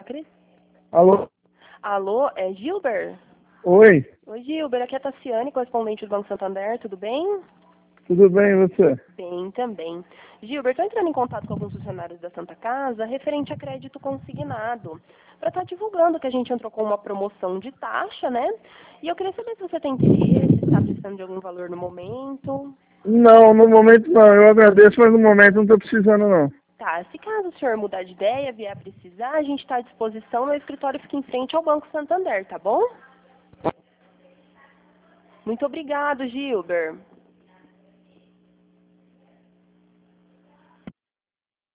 Cris? Alô? Alô, é Gilber? Oi, Oi, Gilber, aqui é a Tassiane, correspondente do Banco Santander, tudo bem? tudo bem e você? Bem também. Gilber, estou entrando em contato com alguns funcionários da Santa Casa referente a crédito consignado, para estar divulgando que a gente entrou com uma promoção de taxa, né? E eu queria saber se você tem interesse, se está precisando de algum valor no momento. Não, no momento não, eu agradeço, mas no momento não estou precisando não. Tá, se caso o senhor mudar de ideia, vier a precisar, a gente está à disposição, meu escritório fica em frente ao Banco Santander, tá bom? Muito obrigado, Gilber.